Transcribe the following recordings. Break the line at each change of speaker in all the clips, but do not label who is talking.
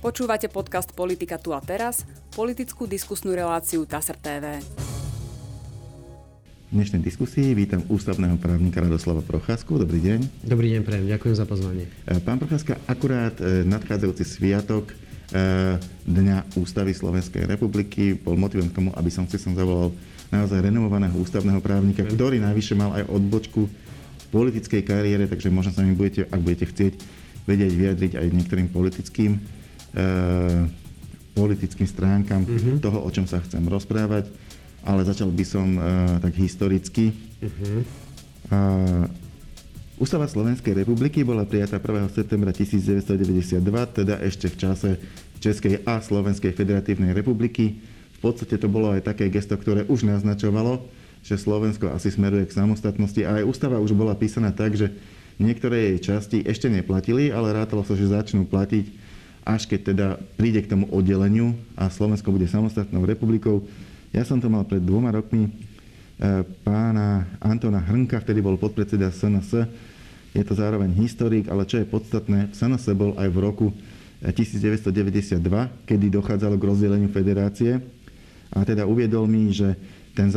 Počúvate podcast Politika tu a teraz, politickú diskusnú reláciu TASR TV.
V dnešnej diskusii vítam ústavného právnika Radoslava Procházku. Dobrý deň.
Dobrý deň, prajem. Ďakujem za pozvanie.
Pán Procházka, akurát nadchádzajúci sviatok Dňa Ústavy Slovenskej republiky bol motivom k tomu, aby som si zavolal naozaj renomovaného ústavného právnika, ktorý najvyššie mal aj odbočku v politickej kariére, takže možno sa mi budete, ak budete chcieť, vedieť vyjadriť aj niektorým politickým stránkam toho, o čom sa chcem rozprávať, ale začal by som tak historicky. Ústava Slovenskej republiky bola prijatá 1. septembra 1992, teda ešte v čase Českej a Slovenskej federatívnej republiky. V podstate to bolo aj také gesto, ktoré už naznačovalo, že Slovensko asi smeruje k samostatnosti, a aj ústava už bola písaná tak, že niektoré jej časti ešte neplatili, ale rátalo sa, že začnú platiť, až keď teda príde k tomu oddeleniu a Slovensko bude samostatnou republikou. Ja som to mal pred 2 rokmi pána Antona Hrnka, vtedy bol podpredseda SNS. Je to zároveň historik, ale čo je podstatné, v SNS bol aj v roku 1992, kedy dochádzalo k rozdeleniu federácie. A teda uviedol mi, že ten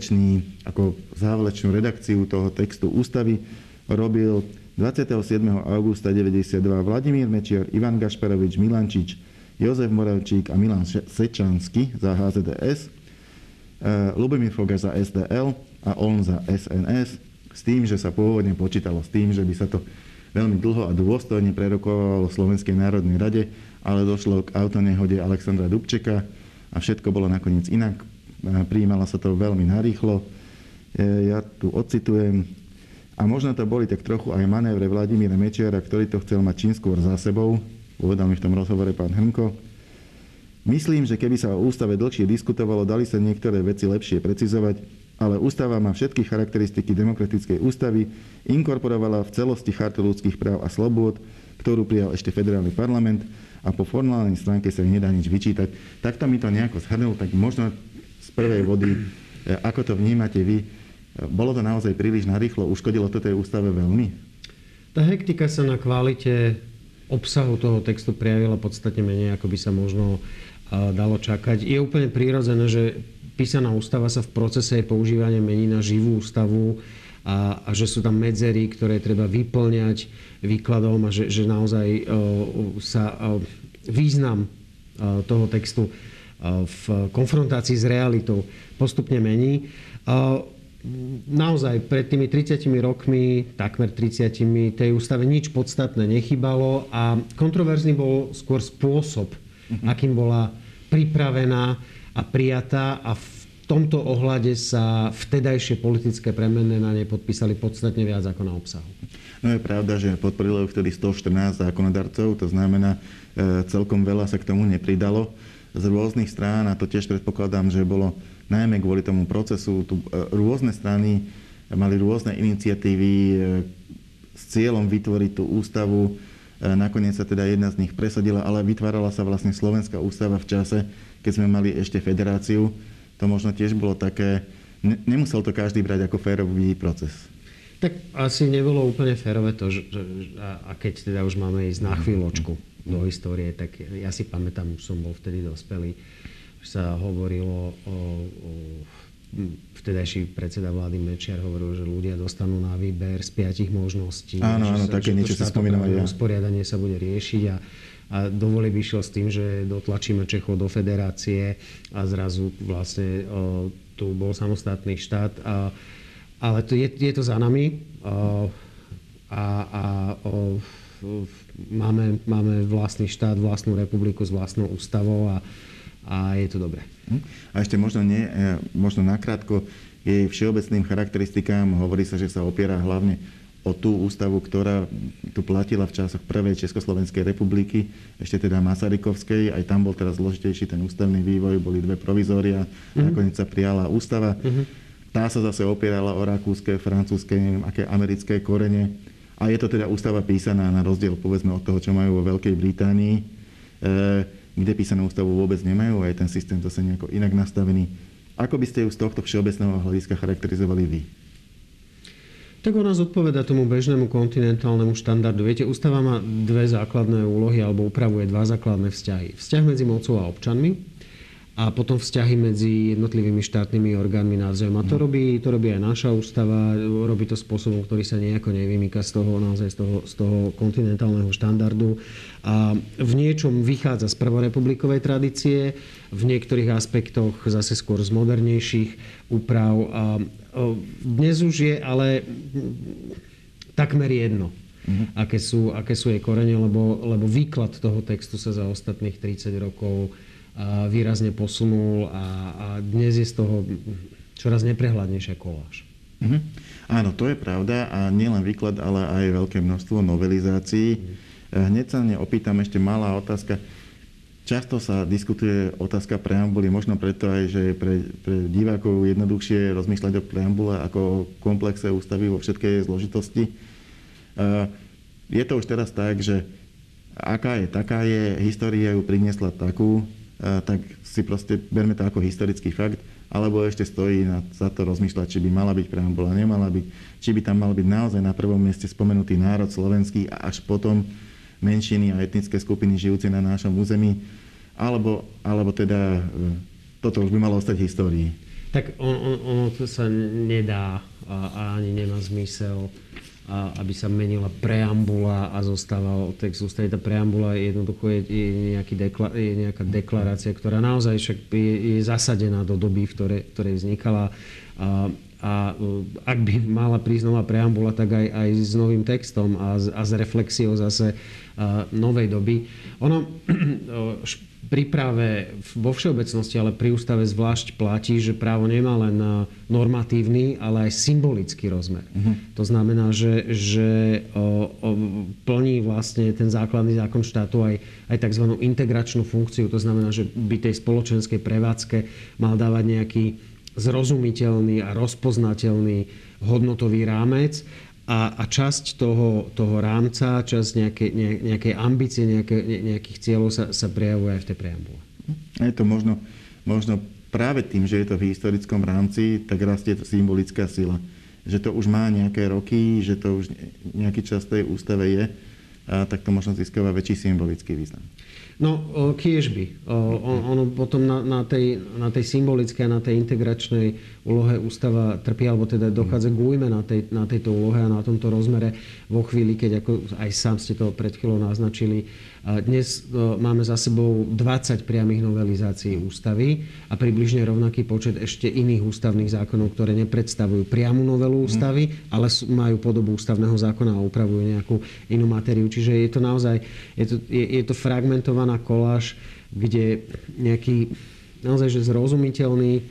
záverečnú redakciu toho textu ústavy robil 27. augusta 1992 Vladimír Mečiar, Ivan Gašparovič, Milan Čič, Jozef Moravčík a Milan Sečansky za HZDS, Ľubomír Fogáč za SDL a on za SNS, s tým, že sa pôvodne počítalo s tým, že by sa to veľmi dlho a dôstojne prerokovalo v Slovenskej národnej rade, ale došlo k autonehode Alexandra Dubčeka a všetko bolo nakoniec inak. Prijímalo sa to veľmi narýchlo. Ja tu odcitujem. A možno to boli tak trochu aj manévre Vladimíra Mečiara, ktorý to chcel mať čím skôr za sebou. Povedal mi v tom rozhovore pán Hrnko. Myslím, že keby sa o ústave dlhšie diskutovalo, dali sa niektoré veci lepšie precizovať, ale ústava má všetky charakteristiky demokratickej ústavy, inkorporovala v celosti chartu ľudských práv a slobôd, ktorú prijal ešte federálny parlament, a po formálnej stránke sa nedá nič vyčítať. Takto mi to nejako zhrnul, tak možno z prvej vody, ako to vnímate vy, bolo to naozaj príliš narýchlo? Uškodilo to tej ústave veľmi?
Tá hektika sa na kvalite obsahu toho textu prejavila podstatne menej, ako by sa možno dalo čakať. Je úplne prirodzené, že písaná ústava sa v procese používania mení na živú ústavu a že sú tam medzery, ktoré treba vyplňať výkladom, a že naozaj sa význam toho textu v konfrontácii s realitou postupne mení. Naozaj pred tými 30 rokmi, takmer 30, tej ústave nič podstatné nechybalo a kontroverzný bol skôr spôsob, akým bola pripravená a prijatá, a v tomto ohľade sa vtedajšie politické premenné na nej podpísali podstatne viac ako na obsahu.
No je pravda, že podporilo vtedy 114 zákonodarcov, to znamená, celkom veľa sa k tomu nepridalo z rôznych strán, a to tiež predpokladám, že bolo najmä kvôli tomu procesu. Tu rôzne strany mali rôzne iniciatívy s cieľom vytvoriť tú ústavu. Nakoniec sa teda jedna z nich presadila, ale vytvárala sa vlastne Slovenská ústava v čase, keď sme mali ešte federáciu. To možno tiež bolo také, nemusel to každý brať ako férový proces.
Tak asi nebolo úplne férové to, a keď teda už máme ísť na chvíľočku do histórie, tak ja si pamätám, som bol vtedy dospelý, sa hovorilo vtedajší predseda vlády Mečiar hovoril, že ľudia dostanú na výber z 5 možností.
Áno, také niečo si spomínam aj ja.
Usporiadanie sa bude riešiť a do volieb išiel s tým, že dotlačíme Čechov do federácie a zrazu vlastne tu bol samostatný štát. Ale je to za nami máme vlastný štát, vlastnú republiku s vlastnou ústavou a je to dobré.
A ešte možno nakrátko jej všeobecným charakteristikám. Hovorí sa, že sa opiera hlavne o tú ústavu, ktorá tu platila v časoch prvej Československej republiky, ešte teda Masarykovskej. Aj tam bol teraz zložitejší ten ústavný vývoj, boli 2 provizória, nakoniec sa prijala ústava. Tá sa zase opierala o rakúske, francúzske, aké americké korene. A je to teda ústava písaná na rozdiel, povedzme, od toho, čo majú vo Veľkej Británii, kde písanú ústavu vôbec nemajú, a je ten systém zase nejako inak nastavený. Ako by ste ju z tohto všeobecného hľadiska charakterizovali vy?
Tak ona zodpovedá tomu bežnému kontinentálnemu štandardu. Viete, ústava má dve základné úlohy, alebo upravuje dva základné vzťahy. Vzťah medzi mocou a občanmi a potom vzťahy medzi jednotlivými štátnymi orgánmi navzájom. A to robí aj naša ústava, robí to spôsobom, ktorý sa nejako nevymýka z toho kontinentálneho štandardu. A v niečom vychádza z prvorepublikovej tradície, v niektorých aspektoch zase skôr z modernejších úprav. A dnes už je ale takmer jedno, aké sú jej korene, lebo výklad toho textu sa za ostatných 30 rokov výrazne posunul a dnes je z toho čoraz neprehľadnejšia koláž.
Áno, to je pravda a nielen výklad, ale aj veľké množstvo novelizácií. Hneď sa opýtam ešte malá otázka. Často sa diskutuje otázka preambuly, možno preto aj, že je pre divákov jednoduchšie rozmýšľať o preambule ako o komplexe ústavy vo všetkej jej zložitosti. Je to už teraz tak, že aká je, taká je, história ju priniesla takú, tak si proste berme to ako historický fakt, alebo ešte stojí za to rozmýšľať, či by mala byť preambula, nemala byť, či by tam mal byť naozaj na prvom mieste spomenutý národ slovenský a až potom menšiny a etnické skupiny žijúce na našom území, alebo teda toto už by malo ostať v histórii.
Tak ono to sa nedá a ani nemá zmysel, aby sa menila preambula a zostával text ústavy. Tá preambula jednoducho je nejaká deklarácia, ktorá naozaj však je zasadená do doby, v ktorej vznikala. A ak by mala prísť nová preambula, tak aj s novým textom a s reflexiou zase novej doby. Ono pri práve vo všeobecnosti, ale pri ústave zvlášť platí, že právo nemá len normatívny, ale aj symbolický rozmer. To znamená, že plní vlastne ten základný zákon štátu aj tzv. Integračnú funkciu. To znamená, že by tej spoločenskej prevádzke mal dávať nejaký zrozumiteľný a rozpoznateľný hodnotový rámec a časť toho rámca, časť nejakej ambície, nejakých cieľov sa prejavuje aj v tej preambule.
Je to možno práve tým, že je to v historickom rámci, tak rastie to symbolická sila. Že to už má nejaké roky, že to už nejaký čas tej ústave je, tak to možno získava väčší symbolický význam.
No, kiež by. Ono potom na tej symbolickej a na tej integračnej úlohe ústava trpí, alebo teda dochádza k újme na tejto úlohe a na tomto rozmere vo chvíli, keď, ako aj sám ste to pred chvíľou naznačili, dnes máme za sebou 20 priamych novelizácií ústavy a približne rovnaký počet ešte iných ústavných zákonov, ktoré nepredstavujú priamu novelu ústavy, ale majú podobu ústavného zákona a upravujú nejakú inú matériu. Čiže je to naozaj je to fragmentovaná koláž, kde nejaký naozaj že zrozumiteľný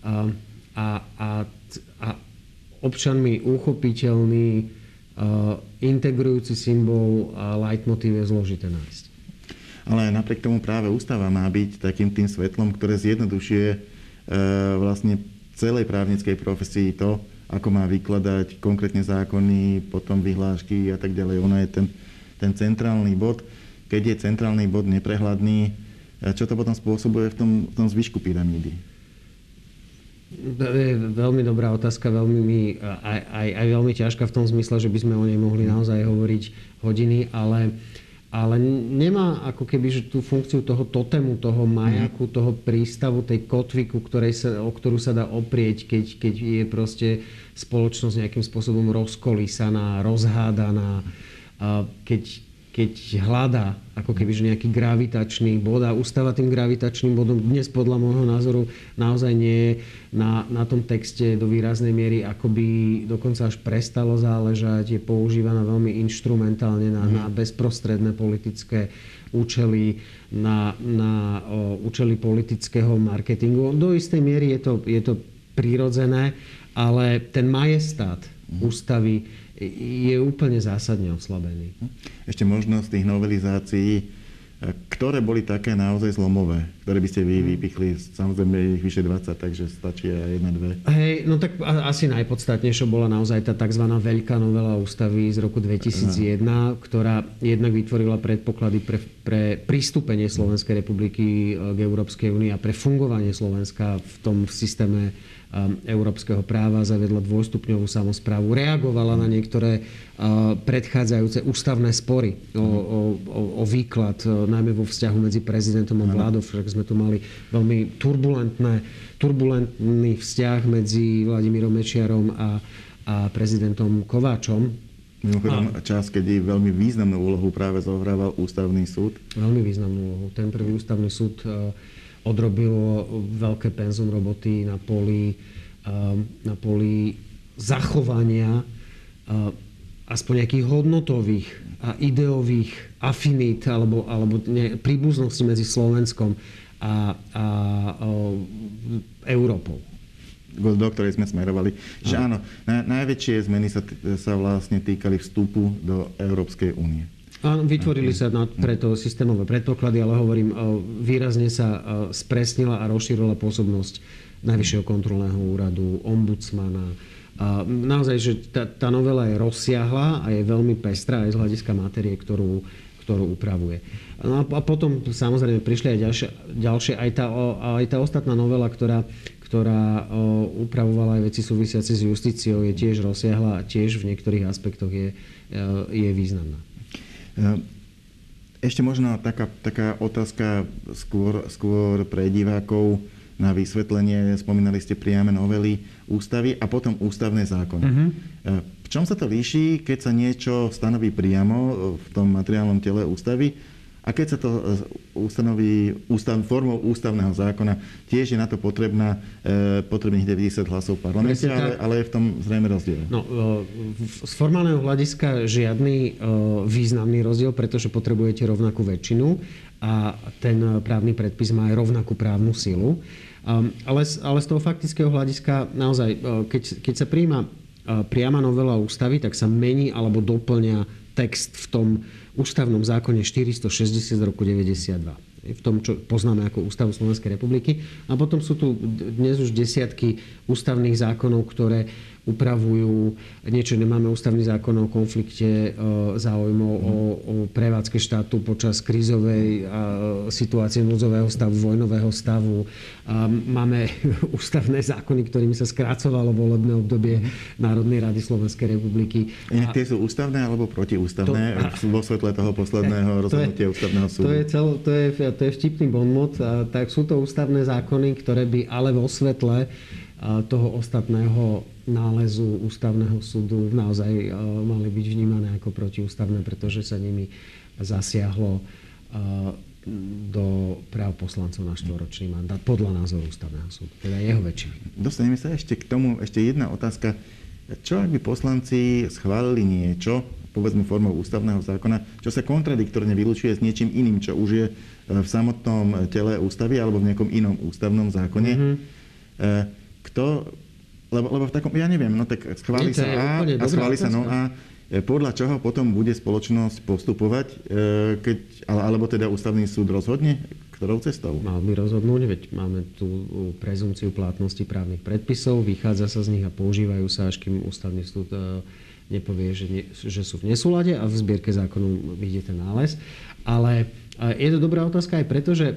a občanmi uchopiteľný integrujúci symbol a leitmotív je zložité nájsť.
Ale napriek tomu práve ústava má byť takým tým svetlom, ktoré zjednodušuje vlastne celej právnickej profesii to, ako má vykladať konkrétne zákony, potom vyhlášky a tak ďalej. Ona je ten centrálny bod. Keď je centrálny bod neprehľadný, čo to potom spôsobuje v tom zvyšku pyramídy?
Veľmi dobrá otázka, aj veľmi ťažká v tom zmysle, že by sme o nej mohli naozaj hovoriť hodiny, ale nemá ako keby že tú funkciu toho totému, toho majaku, toho prístavu, tej kotvy, o ktorú sa dá oprieť, keď je proste spoločnosť nejakým spôsobom rozkolísaná, rozhádaná, keď hľadá ako keby že nejaký gravitačný bod a ústava tým gravitačným bodom dnes podľa môjho názoru naozaj nie je na tom texte do výraznej miery, ako by dokonca až prestalo záležať, je používaná veľmi inštrumentálne na bezprostredné politické účely, na účely politického marketingu. Do istej miery je to prirodzené, ale ten majestát ústavy je úplne zásadne oslabený.
Ešte možno z tých novelizácií, ktoré boli také naozaj zlomové, ktoré by ste vy vypichli, samozrejme ich vyše 20, takže stačí aj 1-2.
Hej, no tak asi najpodstatnejšia bola naozaj tá tzv. Veľká novela ústavy z roku 2001, ktorá jednak vytvorila predpoklady pre pristúpenie Slovenskej republiky k Európskej únii a pre fungovanie Slovenska v tom systéme európskeho práva, zaviedla dvojstupňovú samosprávu, reagovala na niektoré predchádzajúce ústavné spory o výklad, najmä vo vzťahu medzi prezidentom a vládou. Však sme tu mali veľmi turbulentný vzťah medzi Vladimírom Mečiarom a prezidentom Kováčom.
Mimochodom, čas, kedy veľmi významnú úlohu práve zohrával ústavný súd.
Veľmi významnú úlohu. Ten prvý ústavný súd odrobil veľké penzum roboty na poli zachovania aspoň nejakých hodnotových a ideových afinít alebo príbuznosti medzi Slovenskom a Európou,
do ktorej sme smerovali. Že áno, najväčšie zmeny sa vlastne týkali vstupu do Európskej únie.
Áno, vytvorili sa preto systémové predpoklady, ale hovorím, výrazne sa spresnila a rozšírila pôsobnosť Najvyššieho kontrolného úradu, ombudsmana. Naozaj, že tá novela je rozsiahla a je veľmi pestrá aj z hľadiska matérie, ktorú upravuje. No a potom samozrejme prišli aj ďalšie aj tá ostatná novela, ktorá upravovala aj veci súvisiace s justíciou, je tiež rozsiahla a tiež v niektorých aspektoch je významná.
Ešte možno taká otázka skôr pre divákov na vysvetlenie. Spomínali ste priame novely ústavy a potom ústavné zákony. V čom sa to líši, keď sa niečo stanoví priamo v tom materiálnom tele ústavy a keď sa to ustanoví formou ústavného zákona? Tiež je na to potrebných 90 hlasov v parlamente, ale je v tom zrejme rozdiel.
No, z formálneho hľadiska žiadny významný rozdiel, pretože potrebujete rovnakú väčšinu a ten právny predpis má aj rovnakú právnu silu. Ale z toho faktického hľadiska naozaj, keď sa prijíma priama novela ústavy, tak sa mení alebo doplňa text v tom ústavnom zákone 460 z roku 92. V tom, čo poznáme ako Ústavu Slovenskej republiky. A potom sú tu dnes už desiatky ústavných zákonov, ktoré upravujú niečo. Nemáme ústavný zákon o konflikte záujmov, o prevádzke štátu počas krízovej situácie, núdzového stavu, vojnového stavu. Máme ústavné zákony, ktorými sa skracovalo volebné obdobie Národnej rady Slovenskej republiky.
Tie sú ústavné alebo protiústavné vo svetle toho posledného rozhodnutia ústavného súdu?
To je vtipný bonmot. Tak sú to ústavné zákony, ktoré by ale vo svetle toho ostatného nálezu ústavného súdu naozaj mali byť vnímané ako protiústavné, pretože sa nimi zasiahlo do práv poslancov na 4-ročný mandát podľa názoru ústavného súdu, teda jeho väčšiny.
Dostaneme sa ešte k tomu, ešte jedna otázka. Čo ak by poslanci schválili niečo, povedzme formou ústavného zákona, čo sa kontradiktorne vylučuje s niečím iným, čo už je v samotnom tele ústavy alebo v nejakom inom ústavnom zákone? Lebo v takom, ja neviem, no tak schváli sa A a schváli sa no A. Podľa čoho potom bude spoločnosť postupovať, alebo teda ústavný súd rozhodne, ktorou cestou?
Mal by rozhodnúť, veď máme tu prezumpciu platnosti právnych predpisov, vychádza sa z nich a používajú sa, až kým ústavný súd nepovie, že sú v nesúlade a v zbierke zákonov vyjde ten nález. Ale je to dobrá otázka aj preto, že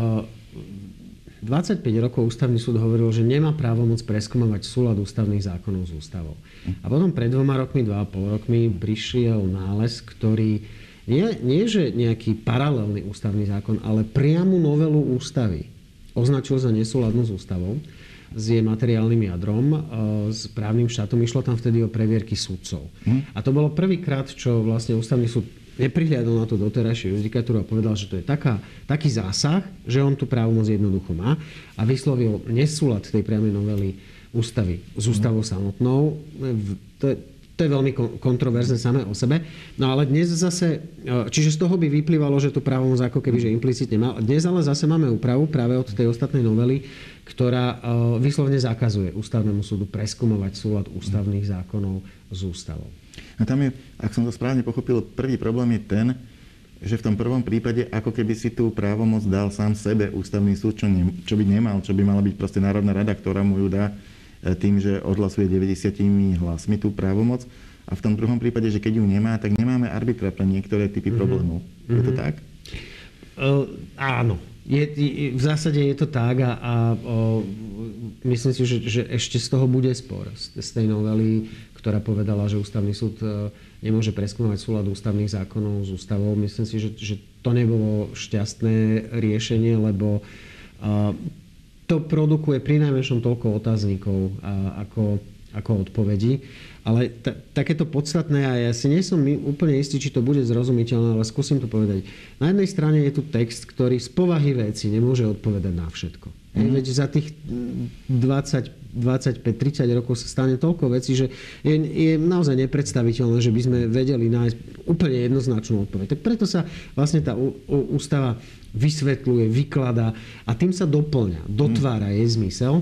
25 rokov ústavný súd hovoril, že nemá právomoc preskúmavať súlad ústavných zákonov s ústavou. A potom pred 2 rokmi, 2,5 rokmi prišiel nález, ktorý nie že nejaký paralelný ústavný zákon, ale priamu novelu ústavy označil za nesúladnú s ústavou, s jej materiálnym jadrom, s právnym štátom. Išlo tam vtedy o previerky sudcov. A to bolo prvýkrát, čo vlastne ústavný súd neprihliadol na tú doterajšiu judikatúru a povedal, že to je taký zásah, že on tú právomoc jednoducho má a vyslovil nesúlad tej priamej novely ústavy s ústavou samotnou. To je veľmi kontroverzné samé o sebe. No ale dnes zase, čiže z toho by vyplývalo, že tú právomoc ako keby že implicitne mal. Dnes ale zase máme úpravu práve od tej ostatnej novely, ktorá vyslovne zakazuje ústavnému súdu preskúmovať súlad ústavných zákonov s ústavou.
A tam je, ak som to správne pochopil, prvý problém je ten, že v tom prvom prípade ako keby si tú právomoc dal sám sebe ústavný súd, čo by nemal, čo by mala byť proste Národná rada, ktorá mu ju dá tým, že odhlasuje 90 hlasmi tú právomoc. A v tom druhom prípade, že keď ju nemá, tak nemáme arbitra pre niektoré typy problémov. Je to tak?
Áno. V zásade je to tak a myslím si, že ešte z toho bude spor. Z tej novely, ktorá povedala, že ústavný súd nemôže preskúmať súlad ústavných zákonov s ústavou. Myslím si, že to nebolo šťastné riešenie, lebo to produkuje prinajmenšom toľko otáznikov ako odpovedí. Ale takéto podstatné, a ja si nie som úplne istý, či to bude zrozumiteľné, ale skúsim to povedať. Na jednej strane je tu text, ktorý z povahy veci nemôže odpovedať na všetko. Veď za tých 20, 25, 30 rokov sa stane toľko vecí, že je naozaj nepredstaviteľné, že by sme vedeli nájsť úplne jednoznačnú odpoveď. Tak preto sa vlastne tá ústava vysvetľuje, vykladá a tým sa doplňa, dotvára jej zmysel.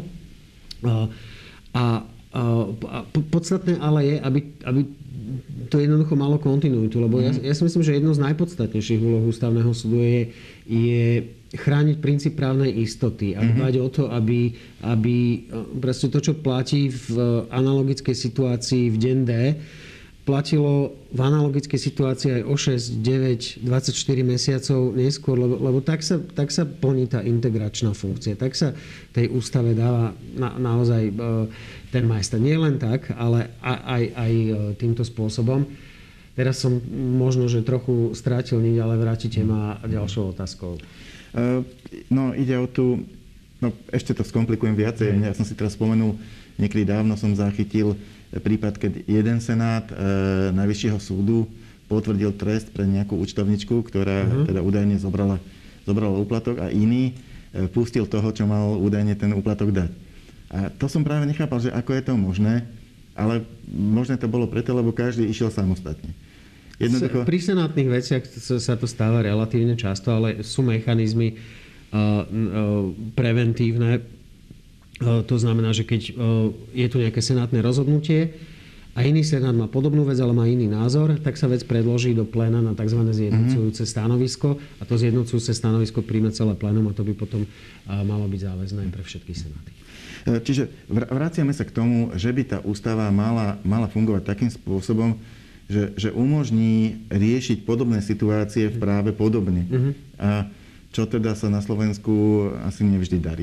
Podstatné ale je, aby to jednoducho malo kontinuitu, lebo ja si myslím, že jednou z najpodstatnejších úloh ústavného súdu je chrániť princíp právnej istoty a dbať o to, aby proste to, čo platí v analogickej situácii v deň D, platilo v analogickej situácii aj o 6, 9, 24 mesiacov neskôr, lebo tak sa plní tá integračná funkcia. Tak sa tej ústave dáva naozaj ten majestát. Nie len tak, ale aj týmto spôsobom. Teraz som možno, že trochu strátil niť, ale vrátite ma ďalšou otázkou.
No, ide o tú... No, ešte to skomplikujem viacej. Ja som si teraz spomenul, niekedy dávno som zachytil prípad, keď jeden senát Najvyššieho súdu potvrdil trest pre nejakú účtovničku, ktorá teda údajne zobrala úplatok a iný pustil toho, čo mal údajne ten úplatok dať. A to som práve nechápal, že ako je to možné, ale možné to bolo preto, lebo každý išiel samostatne. Jednoducho...
Pri senátnych veciach sa to stáva relatívne často, ale sú mechanizmy preventívne. To znamená, že keď je tu nejaké senátne rozhodnutie a iný senát má podobnú vec, ale má iný názor, tak sa vec predloží do pléna na tzv. Zjednocujúce stanovisko a to zjednocujúce stanovisko príjme celé plénum a to by potom malo byť záväzné pre všetky senáty.
Čiže vraciame sa k tomu, že by tá ústava mala fungovať takým spôsobom, že umožní riešiť podobné situácie v práve podobne. A čo teda sa na Slovensku asi nevždy darí.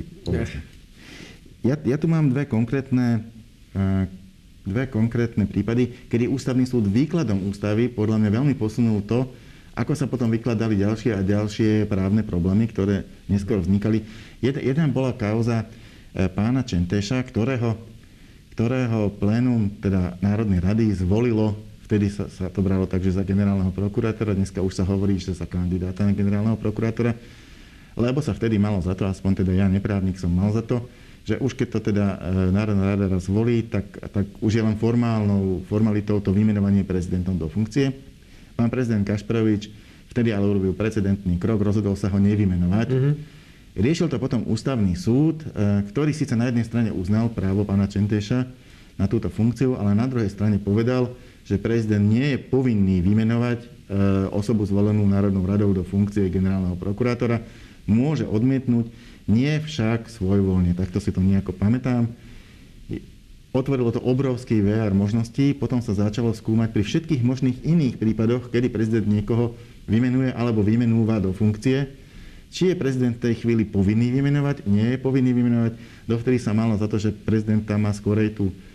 Ja tu mám dve konkrétne prípady, kedy ústavný súd výkladom ústavy podľa mňa veľmi posunul to, ako sa potom vykladali ďalšie a ďalšie právne problémy, ktoré neskôr vznikali. Jedna bola kauza pána Čenteša, ktorého plénum teda Národnej rady zvolilo, vtedy sa to bralo tak, že za generálneho prokurátora, dneska už sa hovorí, že za kandidáta na generálneho prokurátora, lebo sa vtedy malo za to, aspoň teda ja, neprávnik, som mal za to, že už keď to teda Národná rada raz volí, tak už je len formalitou to vymenovanie prezidentom do funkcie. Pán prezident Gašparovič vtedy ale urobil precedentný krok, rozhodol sa ho nevymenovať. Riešil to potom ústavný súd, ktorý síce na jednej strane uznal právo pána Čenteša na túto funkciu, ale na druhej strane povedal, že prezident nie je povinný vymenovať osobu zvolenú Národnou radou do funkcie generálneho prokurátora. Môže odmietnúť, nie však svojvoľne. Takto si to nejako pamätám. Otvorilo to obrovský VR možností, potom sa začalo skúmať pri všetkých možných iných prípadoch, kedy prezident niekoho vymenuje alebo vymenúva do funkcie. Či je prezident v tej chvíli povinný vymenovať, nie je povinný vymenovať. Dovtedy sa malo za to, že prezident tam má skorej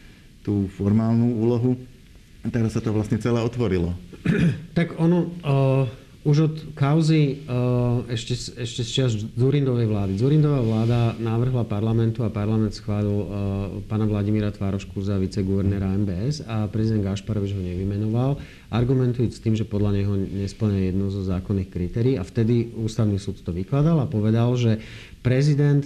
tú formálnu úlohu. A teraz sa to vlastne celé otvorilo.
Tak ono... Už od kauzy ešte z čias Dzurindovej vlády. Dzurindová vláda navrhla parlamentu a parlament schválil pána Vladimíra Tvárošku za viceguvernéra MBS a prezident Gašparovič ho nevymenoval, argumentujúc s tým, že podľa neho nespĺňa jedno zo zákonných kritérií a vtedy ústavný súd to vykladal a povedal, že prezident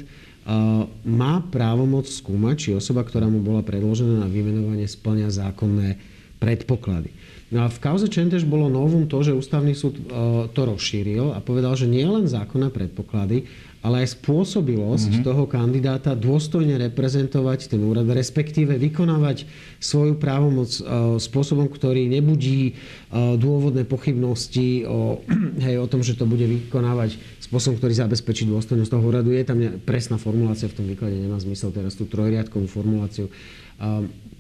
má právomoc skúmať, či osoba, ktorá mu bola predložená na vymenovanie, spĺňa zákonné predpoklady. No a v kauze Čenteš bolo novum to, že ústavný súd to rozšíril a povedal, že nie len zákonné predpoklady, ale aj spôsobilosť toho kandidáta dôstojne reprezentovať ten úrad, respektíve vykonávať svoju právomoc spôsobom, ktorý nebudí dôvodné pochybnosti o tom, že to bude vykonávať spôsobom, ktorý zabezpečí dôstojnosť toho úradu. Je tam presná formulácia v tom výklade, nemá zmysel teraz tú trojriadkovú formuláciu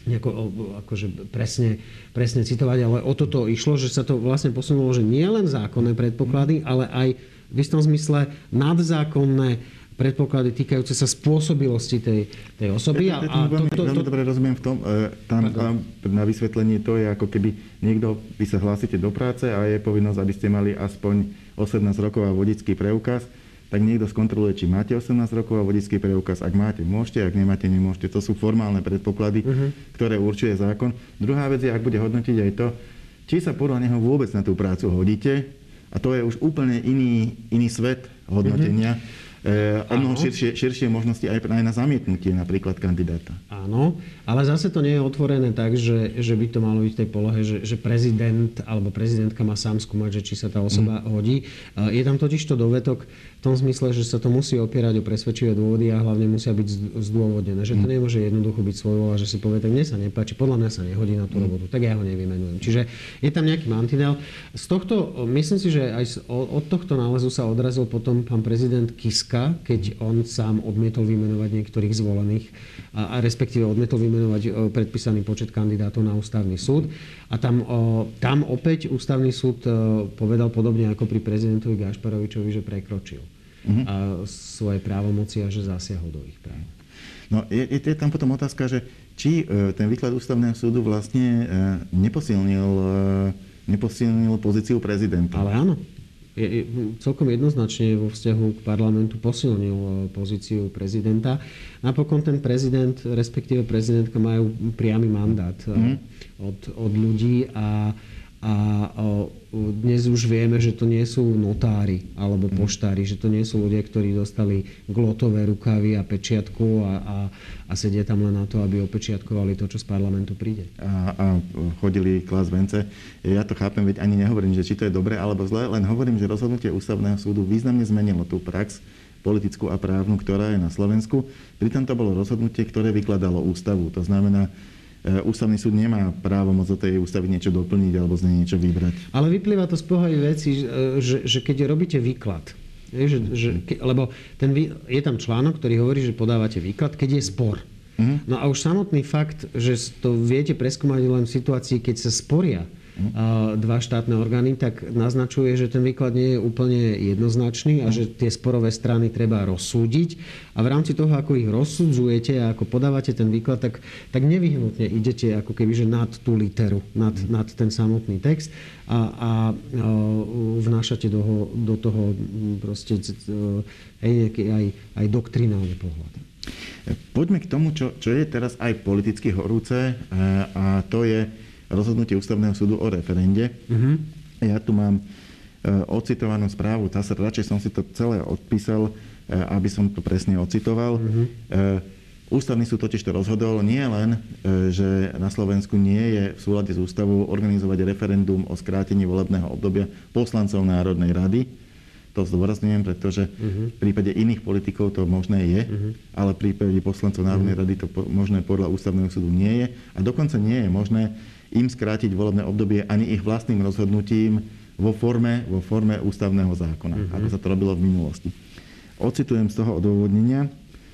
akože presne citovať, ale o toto išlo, že sa to vlastne posunulo, že nie len zákonné predpoklady, ale aj v istom zmysle nadzákonné predpoklady týkajúce sa spôsobilosti tej osoby.
Veľmi dobre rozumiem v tom, tam na vysvetlenie to je ako keby niekto, vy sa hlásite do práce a je povinnosť, aby ste mali aspoň 18 rokov a vodičský preukaz, tak niekto skontroluje, či máte 18 rokov a vodičský preukaz. Ak máte, môžete, ak nemáte, nemôžete. To sú formálne predpoklady, ktoré určuje zákon. Druhá vec je, ak bude hodnotiť aj to, či sa podľa neho vôbec na tú prácu hodíte. A to je už úplne iný svet hodnotenia. O mnoho širšie možnosti aj na zamietnutie napríklad kandidáta.
Áno, ale zase to nie je otvorené tak, že by to malo byť v tej polohe, že prezident alebo prezidentka má sám skúmať, že či sa tá osoba hodí. Je tam totiž to dovetok v tom zmysle, že sa to musí opierať o presvedčivé dôvody a hlavne musia byť zdôvodnené. Že to nemôže jednoducho byť svojvoľa, že si povie, tak mne sa nepáči, podľa mňa sa nehodí na tú robotu, tak ja ho nevymenujem. Čiže je tam nejaký mantinel. Z tohto, myslím si, že aj od tohto nálezu sa odrazil potom pán prezident Kiska, keď on sám odmietol vymenovať niektorých zvolených a respektíve odmietol vymenovať predpísaný počet kandidátov na ústavný súd. A tam opäť ústavný súd povedal podobne ako pri prezidentovi Gašparovičovi, že prekročil svoje právomoci a že zasiahol do ich práv.
No, je tam potom otázka, že či ten výklad ústavného súdu vlastne neposilnil pozíciu prezidenta.
Ale áno. Celkom jednoznačne vo vzťahu k parlamentu posilnil pozíciu prezidenta. Napokon ten prezident, respektíve prezidentka majú priamy mandát od ľudí a dnes už vieme, že to nie sú notári alebo poštári, že to nie sú ľudia, ktorí dostali glotové rukavy a pečiatku a sedia tam len na to, aby opečiatkovali to, čo z parlamentu príde.
A chodili klásť vence. Ja to chápem, veď ani nehovorím, že či to je dobre alebo zle, len hovorím, že rozhodnutie ústavného súdu významne zmenilo tú prax politickú a právnu, ktorá je na Slovensku. Pritom to bolo rozhodnutie, ktoré vykladalo ústavu. To znamená, ústavný súd nemá právomoc do tej ústavy niečo doplniť alebo z nej niečo vybrať. Ale
vyplýva to z povahy veci, že keď robíte výklad, lebo je tam článok, ktorý hovorí, že podávate výklad, keď je spor. No a už samotný fakt, že to viete preskúmať len v situácii, keď sa sporia dva štátne orgány, tak naznačuje, že ten výklad nie je úplne jednoznačný a že tie sporové strany treba rozsúdiť. A v rámci toho, ako ich rozsudzujete a ako podávate ten výklad, tak nevyhnutne idete ako keby, že nad tú literu, nad ten samotný text a vnášate do toho proste aj doktrinálny pohľad.
Poďme k tomu, čo je teraz aj politicky horúce, a to je rozhodnutie ústavného súdu o referende. Ja tu mám ocitovanú správu TASR, radšej som si to celé odpísal, aby som to presne ocitoval. Ústavný súd totiž to rozhodol nie len, že na Slovensku nie je v súlade s ústavou organizovať referendum o skrátení volebného obdobia poslancov Národnej rady. To zdôrazňujem, pretože v prípade iných politikov to možné je, ale v prípade poslancov Národnej rady to možné podľa ústavného súdu nie je. A dokonca nie je možné im skrátiť volebné obdobie ani ich vlastným rozhodnutím vo forme ústavného zákona, ako sa to robilo v minulosti. Ocitujem z toho odôvodnenia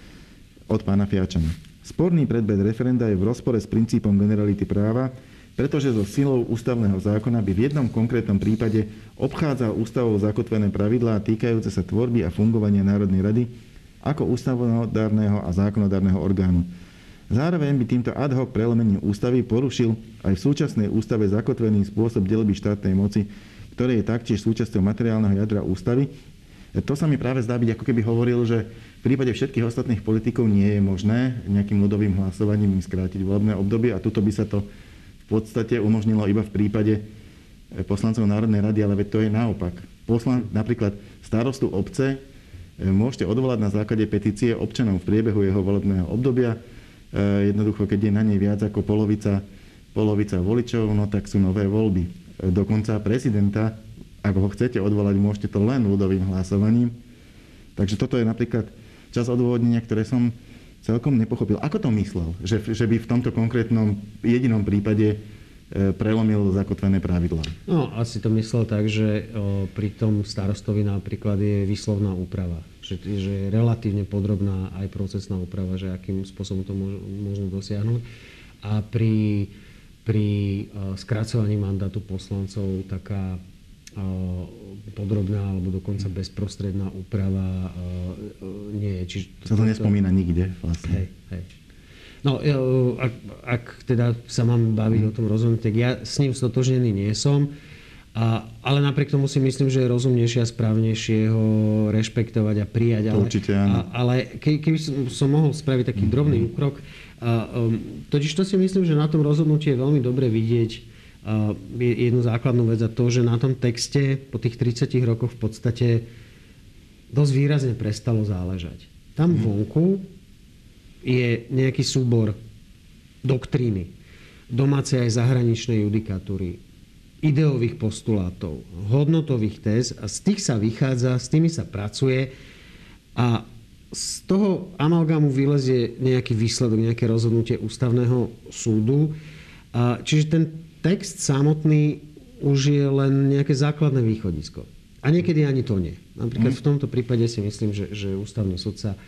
od pána Fiačana. Sporný predmet referenda je v rozpore s princípom generality práva, pretože so silou ústavného zákona by v jednom konkrétnom prípade obchádzal ústavou zakotvené pravidlá týkajúce sa tvorby a fungovania Národnej rady ako ústavodárneho a zákonodárneho orgánu. Zároveň by týmto ad hoc prelomením ústavy porušil aj v súčasnej ústave zakotvený spôsob deľby štátnej moci, ktorý je taktiež súčasťou materiálneho jadra ústavy. To sa mi práve zdá byť, ako keby hovoril, že v prípade všetkých ostatných politikov nie je možné nejakým ľudovým hlasovaním im skrátiť volebné obdobie a tuto by sa to v podstate umožnilo iba v prípade poslancov Národnej rady, ale veď to je naopak. Napríklad starostu obce môžete odvolať na základe petície občanov v priebehu jeho volebného obdobia. Jednoducho, keď je na nej viac ako polovica voličov, no tak sú nové voľby. Dokonca prezidenta, ak ho chcete odvolať, môžete to len ľudovým hlasovaním. Takže toto je napríklad časť odôvodnenia, ktoré som celkom nepochopil. Ako to myslel? Že by v tomto konkrétnom jedinom prípade prelomil zakotvené pravidlá? No,
asi to myslel tak, že pri tom starostovi napríklad je výslovná úprava. Že je relatívne podrobná aj procesná úprava, že akým spôsobom to možno dosiahnuť. a pri skracovaní mandátu poslancov taká podrobná alebo dokonca bezprostredná úprava nie je. Čiže
sa to nespomína nikde vlastne.
Hej. No, ak teda sa mám baviť o tom rozhodnutí, tak ja s ním stotožnený nie som, ale napriek tomu si myslím, že je rozumnejšie a správnejšie ho rešpektovať a prijať.
Určite áno.
Ale keby som mohol spraviť taký drobný úkrok, totiž to si myslím, že na tom rozhodnutí je veľmi dobre vidieť jednu základnú vec a to, že na tom texte po tých 30 rokoch v podstate dosť výrazne prestalo záležať. Tam vonku je nejaký súbor doktríny, domácej aj zahraničnej judikatúry, ideových postulátov, hodnotových téz a z tých sa vychádza, s tými sa pracuje a z toho amalgámu vylezie nejaký výsledok, nejaké rozhodnutie ústavného súdu. Čiže ten text samotný už je len nejaké základné východisko. A niekedy ani to nie. Napríklad v tomto prípade si myslím, že ústavný súd sa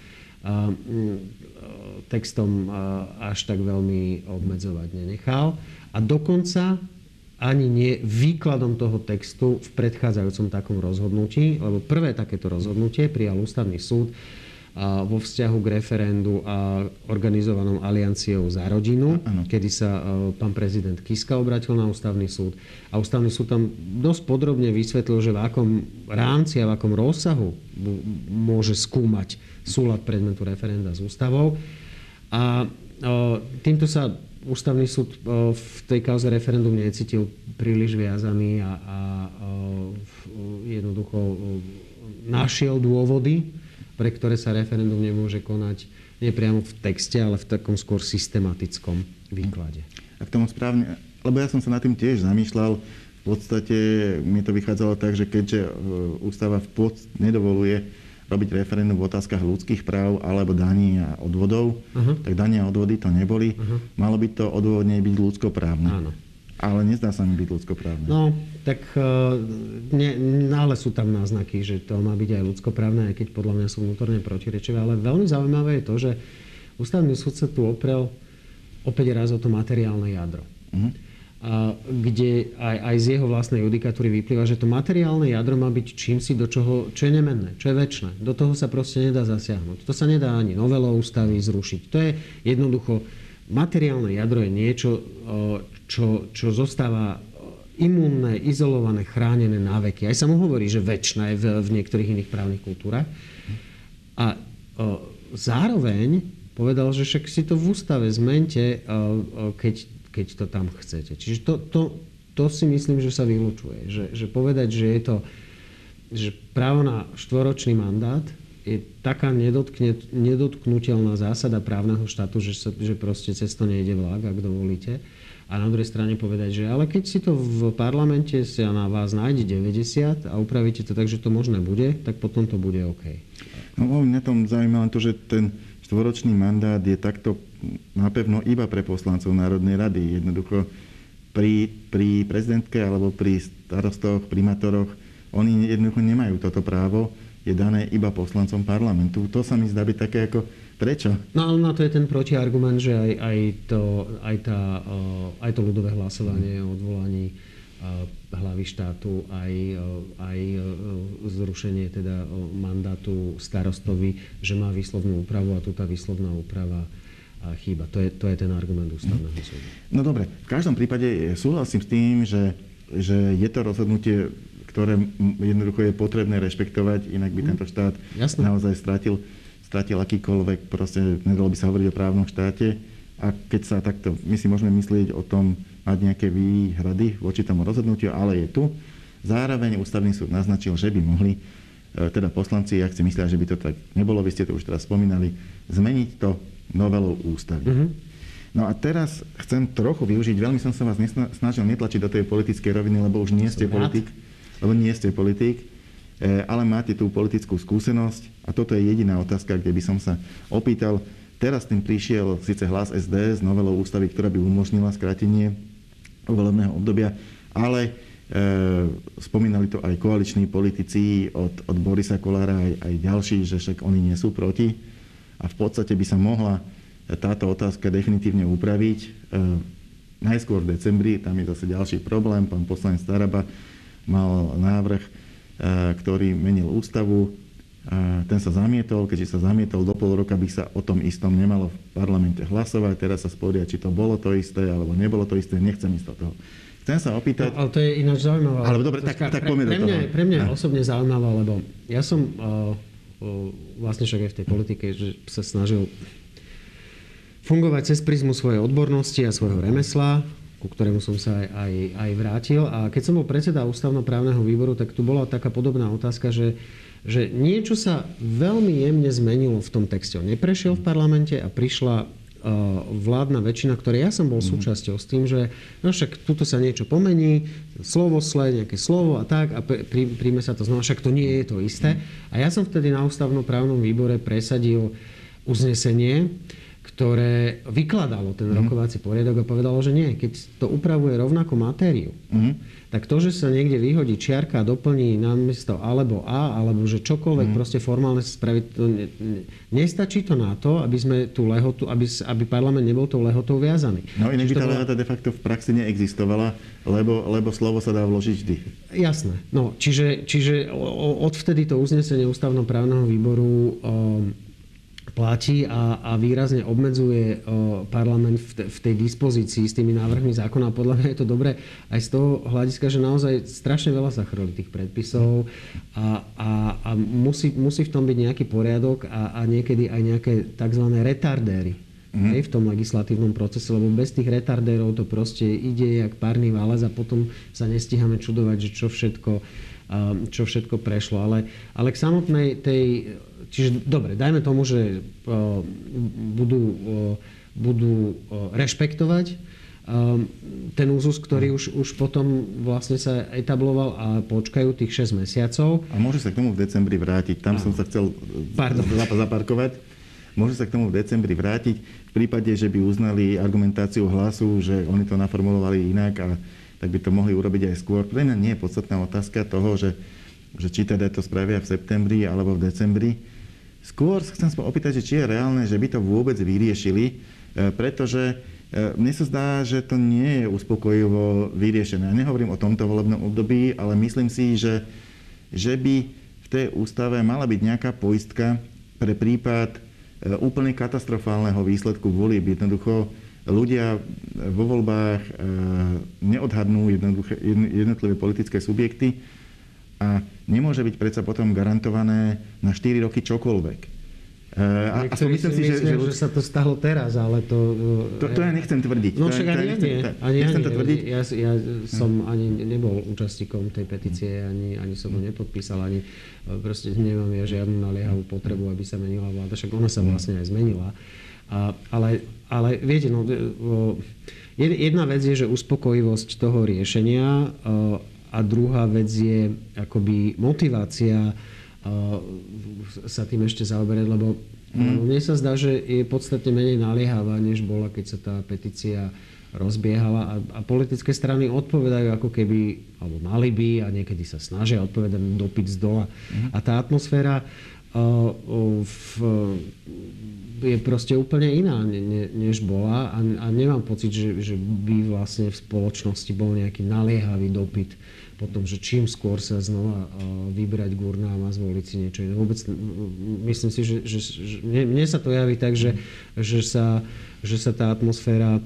textom až tak veľmi obmedzovať nenechal. A dokonca ani nie výkladom toho textu v predchádzajúcom takom rozhodnutí, lebo prvé takéto rozhodnutie prijal ústavný súd vo vzťahu k referendu a organizovanou alianciou Za rodinu, kedy sa pán prezident Kiska obrátil na ústavný súd. A ústavný súd tam dosť podrobne vysvetlil, že v akom rámci a v akom rozsahu môže skúmať súlad predmetu referenda s ústavou. A týmto sa ústavný súd v tej kauze referendum necítil príliš viazaný a jednoducho našiel dôvody, pre ktoré sa referendum nemôže konať nie priamo v texte, ale v takom skôr systematickom výklade.
A k tomu správne, lebo ja som sa nad tým tiež zamýšľal, v podstate mi to vychádzalo tak, že keďže ústava nedovoluje robiť referendum v otázkach ľudských práv alebo daní a odvodov, tak dani a odvody to neboli. Malo by to odôvodne byť ľudskoprávne.
Áno.
Ale nezdá sa mi byť ľudskoprávne.
No, tak ale sú tam náznaky, že to má byť aj ľudskoprávne, aj keď podľa mňa sú vnútorne protirečivé. Ale veľmi zaujímavé je to, že ústavný súd sa tu oprel opäť raz o to materiálne jadro. Kde aj z jeho vlastnej judikatúry vyplýva, že to materiálne jadro má byť čímsi, čo je nemenné, čo je večné. Do toho sa proste nedá zasiahnuť. To sa nedá ani novelou ústavy zrušiť. To je jednoducho, materiálne jadro je niečo, čo zostáva imunné, izolované, chránené na veky. Aj sa mu hovorí, že večné v niektorých iných právnych kultúrach. A zároveň povedal, že však si to v ústave zmente, keď to tam chcete. Čiže to si myslím, že sa vylučuje. Že povedať, že je to, že právo na štvoročný mandát je taká nedotknuteľná zásada právneho štátu, že proste cez to nejde vlak, ak dovolíte. A na druhej strane povedať, že ale keď si to v parlamente sa na vás nájde 90 a upravíte to tak, že to možné bude, tak potom to bude OK.
No, mňa tom zaujíma to, že ten štvoročný mandát je takto napevno iba pre poslancov Národnej rady. Jednoducho pri prezidentke alebo pri starostoch, primátoroch, oni jednoducho nemajú toto právo. Je dané iba poslancom parlamentu. To sa mi zdá byť také ako prečo? No
ale na to je ten protiargument, že aj to ľudové hlasovanie o odvolaní hlavy štátu, aj zrušenie teda mandátu starostovi, že má výslovnú úpravu a tu tá výslovná úprava chýba. To je ten argument ústavného súdu.
No dobre, v každom prípade súhlasím s tým, že je to rozhodnutie, ktoré jednoducho je potrebné rešpektovať, inak by tento štát naozaj stratil akýkoľvek, proste nedalo by sa hovoriť o právnom štáte. A keď sa takto, my si môžeme myslieť o tom, mať nejaké výhrady voči tomu rozhodnutiu, ale je tu. Zároveň ústavný súd naznačil, že by mohli, teda poslanci, ak si myslia, že by to tak nebolo, vy ste to už teraz spomínali, zmeniť to novelou ústavy. No a teraz chcem trochu využiť, veľmi som sa vás snažil netlačiť do tej politickej roviny, lebo už nie ste politik. Ale máte tú politickú skúsenosť a toto je jediná otázka, kde by som sa opýtal. Teraz tým prišiel síce hlas SD s novelou ústavy, ktorá by umožnila skrátenie volebného obdobia, ale spomínali to aj koaliční politici od Borisa Kollára aj ďalší, že však oni nie sú proti a v podstate by sa mohla táto otázka definitívne upraviť. Najskôr v decembri, tam je zase ďalší problém. Pán poslanec Taraba mal návrh, ktorý menil ústavu. Ten sa zamietol. Keďže sa zamietol, do pol roka by sa o tom istom nemalo v parlamente hlasovať. Teraz sa sporia, či to bolo to isté, alebo nebolo to isté. Nechcem ísť do toho. Chcem sa opýtať...
No, ale to je ináč zaujímavé.
Ale dobre, tak poďme do toho.
Pre mňa je osobne zaujímavé, lebo ja som vlastne však aj v tej politike, že sa snažil fungovať cez prizmu svojej odbornosti a svojho remesla, ku ktorému som sa aj vrátil. A keď som bol predseda ústavnoprávneho výboru, tak tu bola taká podobná otázka, že niečo sa veľmi jemne zmenilo v tom texte. On neprešiel v parlamente a prišla vládna väčšina, ktorej ja som bol súčasťou, s tým, že no však tuto sa niečo pomení, slovosled, nejaké slovo a tak, a príjme sa to znova, však to nie je to isté. A ja som vtedy na ústavnoprávnom výbore presadil uznesenie, ktoré vykladalo ten rokovací poriadok a povedalo, že nie, keď to upravuje rovnakú matériu, tak to, že sa niekde vyhodí čiarka a doplní namiesto alebo a, alebo že čokoľvek proste formálne sa spraviť, to nestačí to na to, aby sme tú lehotu, aby parlament nebol tou lehotou viazaný.
No inak by tá lehota de facto v praxi neexistovala, lebo slovo sa dá vložiť vždy.
Jasné. No, čiže odvtedy to uznesenie ústavnoprávneho výboru platí a výrazne obmedzuje parlament v tej dispozícii s tými návrhmi zákona. Podľa mňa je to dobré aj z toho hľadiska, že naozaj strašne veľa sa chrlí tých predpisov a musí v tom byť nejaký poriadok a niekedy aj nejaké tzv. Retardéry v tom legislatívnom procese, lebo bez tých retardérov to proste ide jak párny válec a potom sa nestíhame čudovať, že čo všetko prešlo. Ale k samotnej tej... Čiže dobre, dajme tomu, že budú rešpektovať ten úzus, ktorý už potom vlastne sa etabloval a počkajú tých 6 mesiacov.
A môže sa k tomu v decembri vrátiť. Tam som sa chcel zaparkovať. Môže sa k tomu v decembri vrátiť v prípade, že by uznali argumentáciu Hlasu, že oni to naformulovali inak a tak by to mohli urobiť aj skôr. Pre mňa nie je podstatná otázka toho, že či teda to spravia v septembri alebo v decembri. Skôr sa chcem opýtať, či je reálne, že by to vôbec vyriešili, pretože mne sa zdá, že to nie je uspokojivo vyriešené. Ja nehovorím o tomto volebnom období, ale myslím si, že by v tej ústave mala byť nejaká poistka pre prípad úplne katastrofálneho výsledku volieb. Jednoducho ľudia vo voľbách neodhadnú jednotlivé politické subjekty a nemôže byť predsa potom garantované na 4 roky čokoľvek.
Myslím si, že sa to stalo teraz, ale to
ja nechcem tvrdiť.
No však
nechcem to tvrdiť.
Ja som ani nebol účastníkom tej petície, ani som ho nepodpísal, ani proste nemám ja žiadnu naliehavú potrebu, aby sa menila vláda. Však ona sa vlastne aj zmenila. Ale viete, jedna vec je, že uspokojivosť toho riešenia a druhá vec je akoby motivácia sa tým ešte zaoberať, lebo mne sa zdá, že je podstatne menej naliehavá, než bola, keď sa tá petícia rozbiehala a politické strany odpovedajú ako keby, alebo mali by a niekedy sa snažia odpovedať dopyt z dola. A tá atmosféra je proste úplne iná, než bola a nemám pocit, že by vlastne v spoločnosti bol nejaký naliehavý dopyt po tom, že čím skôr sa znova vybrať k urnám a zvoliť si niečo iné. Vôbec myslím si, že mne sa to javí tak, že sa tá atmosféra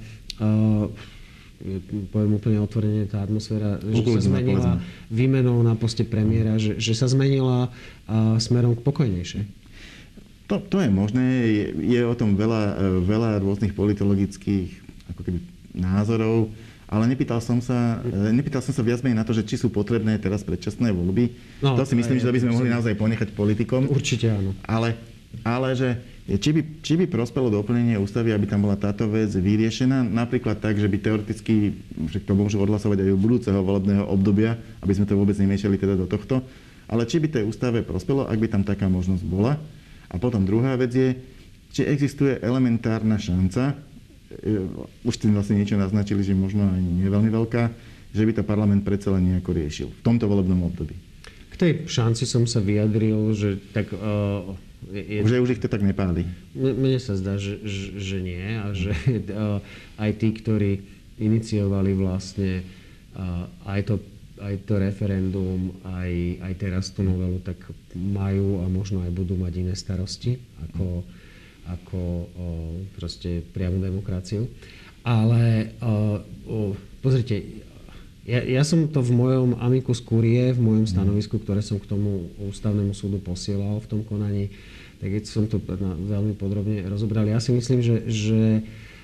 poviem úplne otvorene, tá atmosféra, že sa zmenila výmenou na poste premiéra, že sa zmenila smerom k pokojnejšej.
To je možné. Je o tom veľa rôznych politologických ako keby názorov, ale nepýtal som sa viac menej na to, že či sú potrebné teraz predčasné voľby. No, to si myslím, že by sme mohli naozaj ponechať politikom.
Určite áno.
Ale že či by prospelo doplnenie ústavy, aby tam bola táto vec vyriešená, napríklad tak, že by teoreticky, že to môžu odhlasovať aj do budúceho volebného obdobia, aby sme to vôbec nemiešali teda do tohto, ale či by tej ústave prospelo, ak by tam taká možnosť bola. A potom druhá vec je, či existuje elementárna šanca, už tým vlastne niečo naznačili, že možno aj nie veľmi veľká, že by to parlament predsa len nejako riešil v tomto volebnom období.
K tej šanci som sa vyjadril, že tak
Už ich to tak nepáli.
Mne sa zdá, že nie a že aj tí, ktorí iniciovali vlastne aj to referendum, aj teraz tú novelu, tak majú a možno aj budú mať iné starosti ako proste priamu demokraciu. Ale pozrite, ja som to v mojom amicus curiae, v mojom stanovisku, ktoré som k tomu ústavnému súdu posielal v tom konaní, tak som to veľmi podrobne rozobral. Ja si myslím, že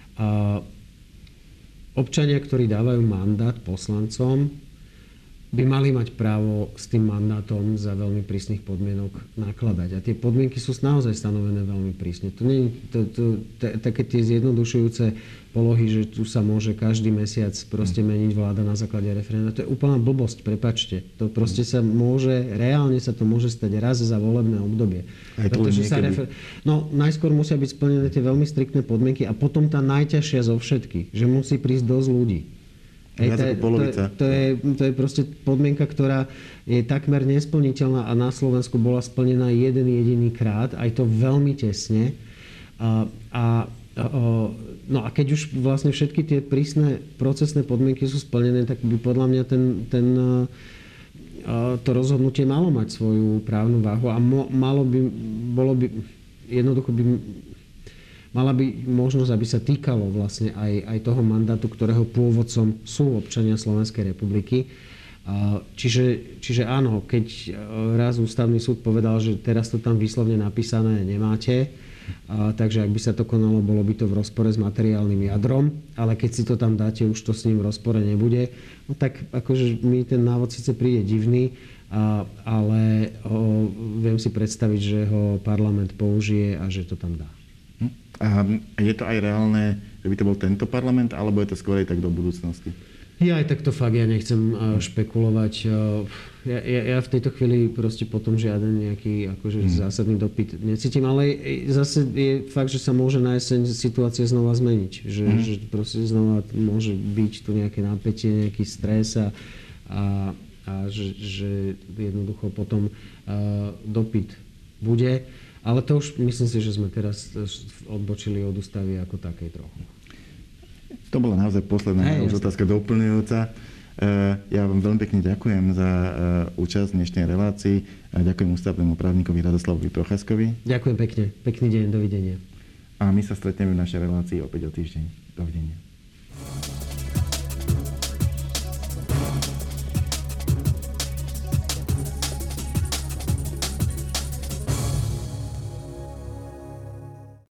občania, ktorí dávajú mandát poslancom, by mali mať právo s tým mandátom za veľmi prísnych podmienok nakladať. A tie podmienky sú naozaj stanovené veľmi prísne. To nie je také tie zjednodušujúce polohy, že tu sa môže každý mesiac proste meniť vláda na základe referenda. To je úplná blbosť, prepáčte. To proste reálne sa to môže stať raz za volebné obdobie. No, najskôr musia byť splnené tie veľmi striktné podmienky a potom tá najťažšia zo všetkých, že musí prísť dosť ľudí. To je proste podmienka, ktorá je takmer nesplniteľná a na Slovensku bola splnená jeden jediný krát, aj to veľmi tesne. No a keď už vlastne všetky tie prísne procesné podmienky sú splnené, tak by podľa mňa to rozhodnutie malo mať svoju právnu váhu a mala by možnosť, aby sa týkalo vlastne aj toho mandátu, ktorého pôvodcom sú občania Slovenskej republiky. Čiže áno, keď raz ústavný súd povedal, že teraz to tam výslovne napísané nemáte, takže ak by sa to konalo, bolo by to v rozpore s materiálnym jadrom, ale keď si to tam dáte, už to s ním v rozpore nebude. No tak akože mi ten návod síce príde divný, ale viem si predstaviť, že ho parlament použije a že to tam dá.
A je to aj reálne, že by to bol tento parlament, alebo je to skôr aj tak do budúcnosti?
Ja aj takto fakt, ja nechcem špekulovať. Ja v tejto chvíli proste potom žiaden nejaký akože zásadný dopyt necítim, ale zase je fakt, že sa môže na jeseň situácia znova zmeniť. Že proste znova môže byť tu nejaké napätie, nejaký stres a že jednoducho potom dopyt bude. Ale to už myslím si, že sme teraz odbočili od ústavy ako takej trochu.
To bola naozaj posledná už otázka doplňujúca. Ja vám veľmi pekne ďakujem za účasť v dnešnej relácii a ďakujem ústavnému právnikovi Radoslavovi Procházkovi.
Ďakujem pekne. Pekný deň, dovidenia.
A my sa stretneme v našej relácii opäť o týždeň. Dovidenia.